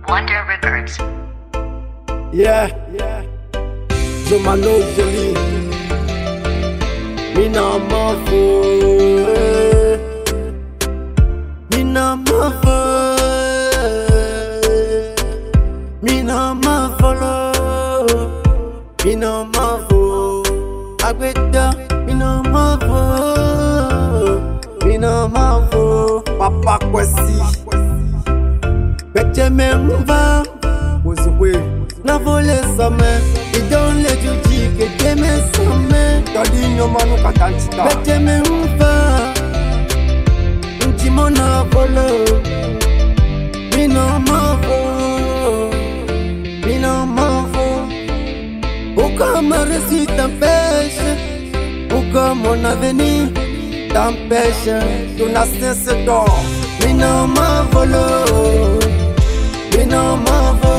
Wonder Records. Yeah, je m'en joli. Mina m'en veut. Mina m'en veut. Mina m'en veut. Mina m'en veut. Agbeda, mina m'en veut. Mina m'en veut. Papa Kwesi. Betche m'va. Na volé sa main, et dans les juji que t'aimes sa main. Dadinho manu katantita. Bete me mfa, ntimona volo. Mina mavo, mina mavo. Pourquoi ma réussite t'empêche? Pourquoi mon avenir t'empêche? Ton assistance d'or. Mina mavolo, mina mavo.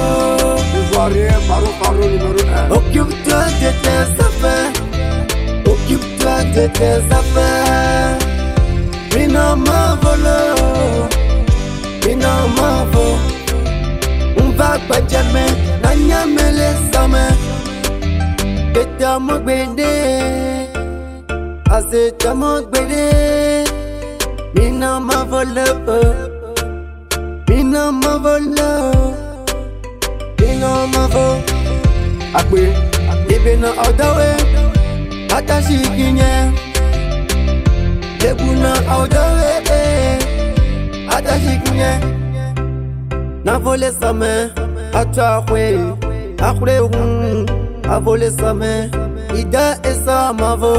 Occupe-toi de tes affaires. Occupe-toi de tes affaires. Mina mavolo, mina mavo. On va pas jamais, na nyame les amens. Beta mo gbede, azeta mo gbede. Mina mavolo, mina mavolo. Mina mavo, akwe, ebe na odawe, atashi kinye. Lebu na odawe, atashi kinye. Na volé sa main, atachwe, akwe hun, a volé sa main, ida esa mavo.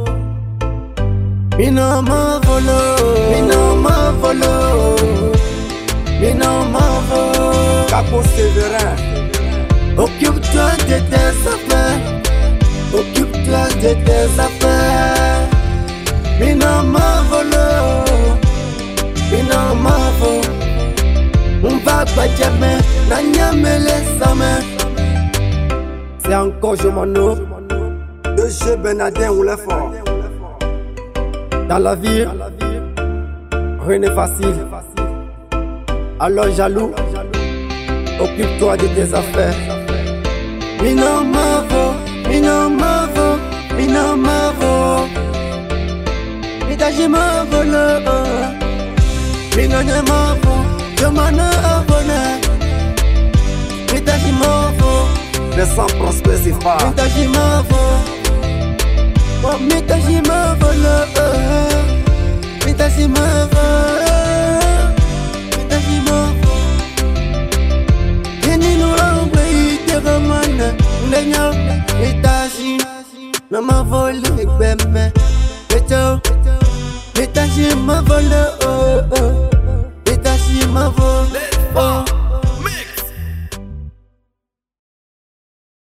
Mina mavolo, mina mavolo, mina mavo. Capo Sévérin. Occupe-toi de tes affaires. Occupe-toi de tes affaires. Mina mavolo, mina mavo. On va pas jamais, na nyame les amens. C'est encore Jomano de chez Benadin ou les forts. Dans la vie, rien n'est facile. Alors jaloux, occupe-toi de tes affaires. Mina mavo, mina mavo, mina mavo. Mitaji mavolo, mina ne mavo, jomana avona. Mitaji mavo, laissant prospérer ses pas. Mitaji mavo, oh mitaji mavolo, mitaji mavo. Ndenya, mitaji, na mavolo, beme. Mitaji mavolo,